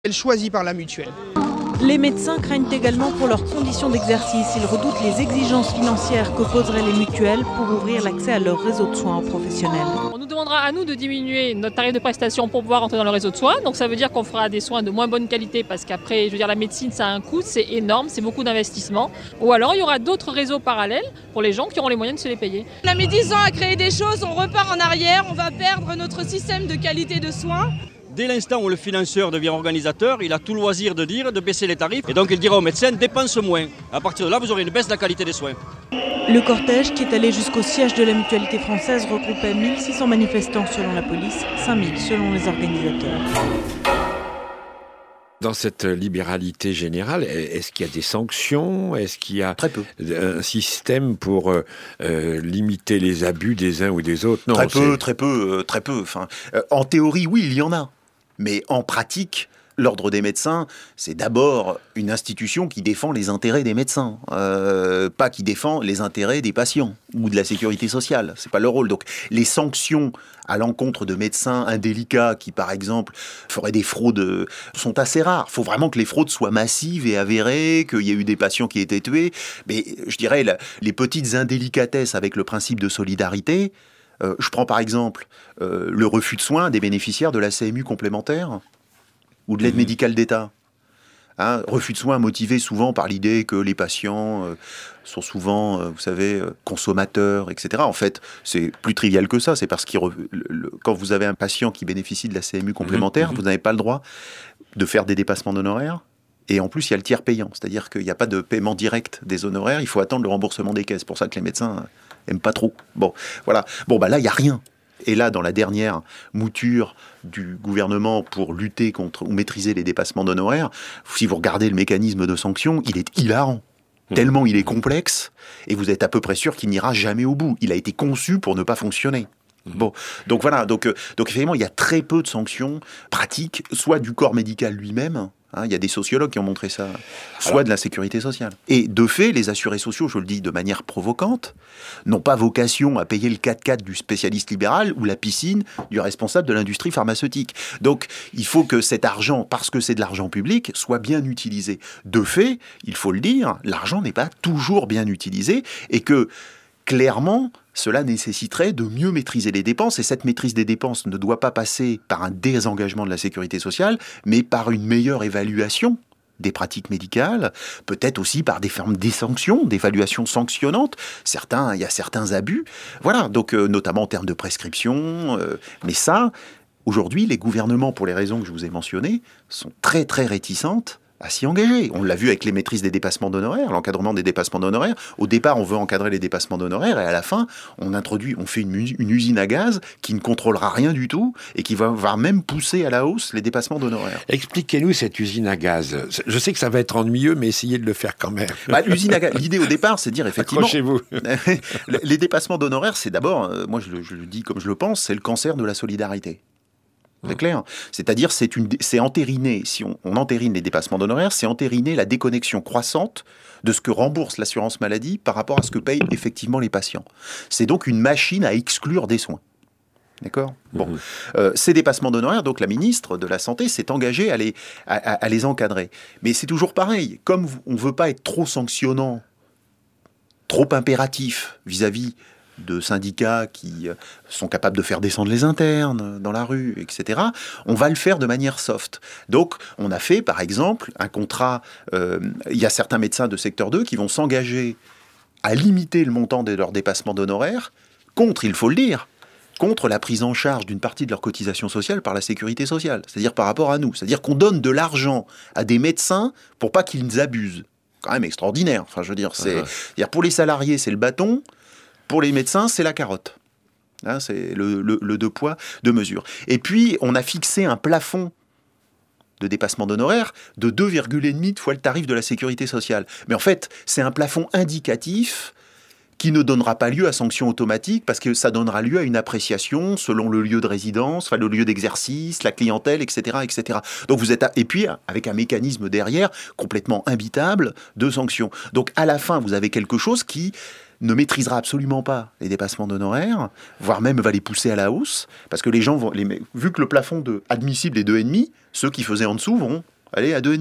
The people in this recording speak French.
choisie par la mutuelle. Les médecins craignent également pour leurs conditions d'exercice. Ils redoutent les exigences financières que poseraient les mutuelles pour ouvrir l'accès à leur réseau de soins aux professionnels. On nous demandera à nous de diminuer notre tarif de prestation pour pouvoir entrer dans le réseau de soins. Donc ça veut dire qu'on fera des soins de moins bonne qualité parce qu'après, la médecine, ça a un coût, c'est énorme, c'est beaucoup d'investissement. Ou alors il y aura d'autres réseaux parallèles pour les gens qui auront les moyens de se les payer. On a mis 10 ans à créer des choses, on repart en arrière, on va perdre notre système de qualité de soins. Dès l'instant où le financeur devient organisateur, il a tout loisir de baisser les tarifs. Et donc il dira aux médecins, dépense moins. À partir de là, vous aurez une baisse de la qualité des soins. Le cortège, qui est allé jusqu'au siège de la mutualité française, regroupait 1600 manifestants selon la police, 5000 selon les organisateurs. Dans cette libéralité générale, est-ce qu'il y a des sanctions ? Est-ce qu'il y a très peu un système pour limiter les abus des uns ou des autres ? Non, très peu. Enfin, en théorie, oui, il y en a. Mais en pratique, l'Ordre des médecins, c'est d'abord une institution qui défend les intérêts des médecins, pas qui défend les intérêts des patients ou de la sécurité sociale. C'est pas leur rôle. Donc, les sanctions à l'encontre de médecins indélicats qui, par exemple, feraient des fraudes, sont assez rares. Il faut vraiment que les fraudes soient massives et avérées, qu'il y ait eu des patients qui aient été tués. Mais je dirais, les petites indélicatesses avec le principe de solidarité. Je prends par exemple le refus de soins des bénéficiaires de la CMU complémentaire ou de l'aide médicale d'État. Refus de soins motivé souvent par l'idée que les patients sont souvent, vous savez, consommateurs, etc. En fait, c'est plus trivial que ça. C'est parce que quand vous avez un patient qui bénéficie de la CMU complémentaire, vous n'avez pas le droit de faire des dépassements d'honoraires. Et en plus, il y a le tiers payant. C'est-à-dire qu'il n'y a pas de paiement direct des honoraires. Il faut attendre le remboursement des caisses. C'est pour ça que les médecins n'aiment pas trop. Bon, voilà. Bon, là, il n'y a rien. Et là, dans la dernière mouture du gouvernement pour lutter contre ou maîtriser les dépassements d'honoraires, si vous regardez le mécanisme de sanction, il est hilarant. Tellement il est complexe, et vous êtes à peu près sûr qu'il n'ira jamais au bout. Il a été conçu pour ne pas fonctionner. Bon, donc voilà, donc effectivement, il y a très peu de sanctions pratiques, soit du corps médical lui-même. Il y a des sociologues qui ont montré ça, soit de la sécurité sociale. Et de fait, les assurés sociaux, je le dis de manière provocante, n'ont pas vocation à payer le 4x4 du spécialiste libéral ou la piscine du responsable de l'industrie pharmaceutique. Donc, il faut que cet argent, parce que c'est de l'argent public, soit bien utilisé. De fait, il faut le dire, l'argent n'est pas toujours bien utilisé et que, clairement, cela nécessiterait de mieux maîtriser les dépenses, et cette maîtrise des dépenses ne doit pas passer par un désengagement de la sécurité sociale, mais par une meilleure évaluation des pratiques médicales, peut-être aussi par des formes des sanctions, d'évaluation sanctionnante. Il y a certains abus, voilà, donc notamment en termes de prescription, mais ça, aujourd'hui, les gouvernements, pour les raisons que je vous ai mentionnées, sont très très réticentes à s'y engager. On l'a vu avec les maîtrises des dépassements d'honoraires, l'encadrement des dépassements d'honoraires. Au départ, on veut encadrer les dépassements d'honoraires et à la fin, on fait une usine à gaz qui ne contrôlera rien du tout et qui va même pousser à la hausse les dépassements d'honoraires. Expliquez-nous cette usine à gaz. Je sais que ça va être ennuyeux, mais essayez de le faire quand même. L'usine à gaz, l'idée au départ, c'est de dire effectivement... Accrochez-vous. Les dépassements d'honoraires, c'est d'abord, moi je le dis comme je le pense, c'est le cancer de la solidarité. C'est clair. C'est-à-dire, c'est entériner, si on entérine les dépassements d'honoraires, c'est entériner la déconnexion croissante de ce que rembourse l'assurance maladie par rapport à ce que payent effectivement les patients. C'est donc une machine à exclure des soins. D'accord ? Bon. Ces dépassements d'honoraires, donc la ministre de la Santé s'est engagée à les encadrer. Mais c'est toujours pareil. Comme on ne veut pas être trop sanctionnant, trop impératif vis-à-vis de syndicats qui sont capables de faire descendre les internes dans la rue, etc., on va le faire de manière soft. Donc, on a fait, par exemple, un contrat... Il y a certains médecins de secteur 2 qui vont s'engager à limiter le montant de leurs dépassements d'honoraires contre, il faut le dire, contre la prise en charge d'une partie de leur cotisation sociale par la sécurité sociale, c'est-à-dire par rapport à nous. C'est-à-dire qu'on donne de l'argent à des médecins pour pas qu'ils abusent. Quand même extraordinaire. Enfin, je veux dire, c'est-à-dire pour les salariés, c'est le bâton. Pour les médecins, c'est la carotte. C'est le deux poids, deux mesures. Et puis, on a fixé un plafond de dépassement d'honoraires de 2,5 fois le tarif de la sécurité sociale. Mais en fait, c'est un plafond indicatif qui ne donnera pas lieu à sanction automatique parce que ça donnera lieu à une appréciation selon le lieu de résidence, enfin le lieu d'exercice, la clientèle, etc., etc. Donc vous êtes et puis avec un mécanisme derrière complètement imbitable de sanctions. Donc à la fin, vous avez quelque chose qui ne maîtrisera absolument pas les dépassements d'honoraires, voire même va les pousser à la hausse, parce que les gens vont, vu que le plafond admissible est 2,5, ceux qui faisaient en dessous vont Allez, à Denis.